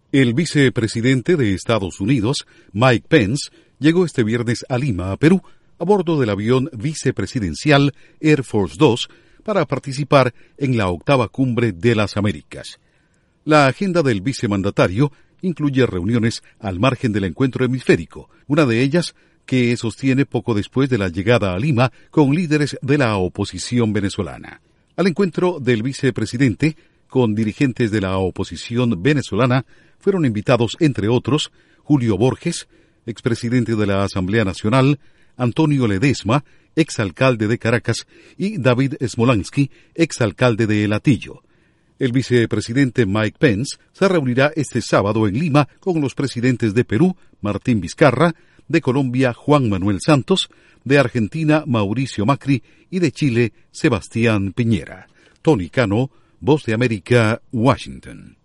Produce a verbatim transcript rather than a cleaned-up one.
El vicepresidente de Estados Unidos, Mike Pence, llegó este viernes a Lima, Perú, a bordo del avión vicepresidencial Air Force dos para participar en la octava Cumbre de las Américas. La agenda del vicemandatario incluye reuniones al margen del encuentro hemisférico, una de ellas que sostiene poco después de la llegada a Lima con líderes de la oposición venezolana. Al encuentro del vicepresidente con dirigentes de la oposición venezolana fueron invitados, entre otros, Julio Borges, expresidente de la Asamblea Nacional, Antonio Ledesma, exalcalde de Caracas, y David Smolansky, exalcalde de El Hatillo. El vicepresidente Mike Pence se reunirá este sábado en Lima con los presidentes de Perú, Martín Vizcarra, de Colombia, Juan Manuel Santos, de Argentina, Mauricio Macri, y de Chile, Sebastián Piñera. Tony Cano, Voz de América, Washington.